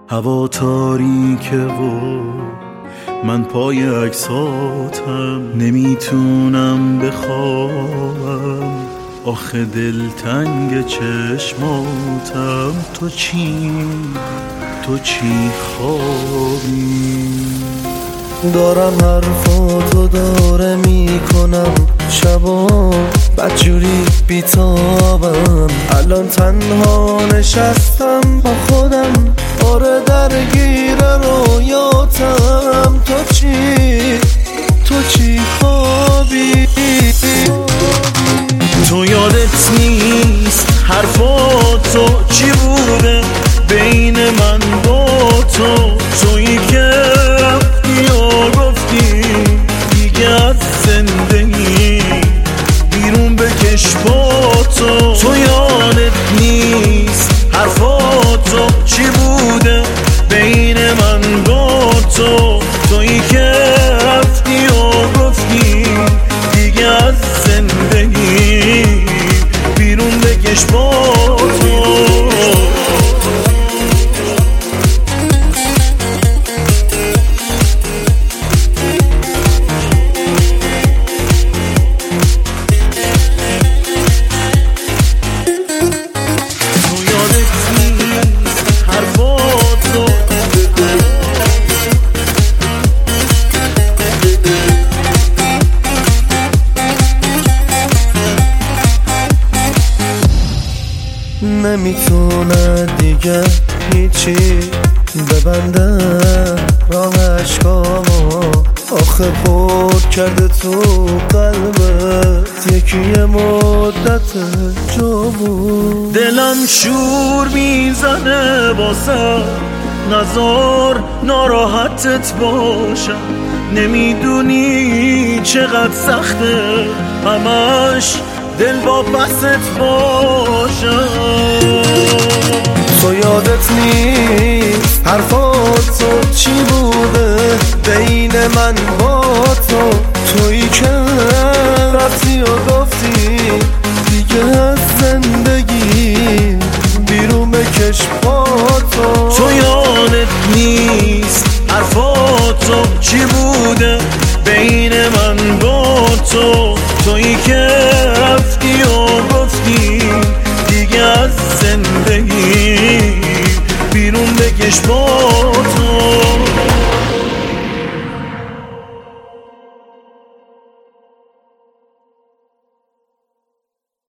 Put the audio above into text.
هوا تاریکه و من پای عکساتم، نمیتونم بخوابم آخه دلتنگ چشماتم. تو چی خوابی؟ دارم حرفاتو داره میکنم شبا بدجوری بیتابم، الان تنها نشستم با خودم، آره درگیر رویاتم. تو چی خوابی؟ تو یادت نیست حرفاتو چی بوده بین من با تو؟ تویی که رفتی و گفتی دیگه از زندگی بیرون بکش با تو. تو یادت نیست حرفاتو چی بوده بین من با تو؟ تویی که رفتی و گفتی دیگه از زندگی بیرون بکش با تو. نمیتونه دیگه هیچی ببنده راه عشقامو، آخه پر کرده تو قلبت یکی مدت جا بود. دلم شور میزنه باسم، نزار ناراحتت باشم، نمیدونی چقدر سخته همش دل با بست باشم. تو یادت نیست حرفاتو چی بوده بین من با تو؟ تویی که رفتی و گفتی دیگه از زندگی بیرون بکش با تو. تو یادت نیست حرفاتو چی بوده بین من با تو؟ تویی که رفتی و گفتی دیگه از زندگی بیرون بکش با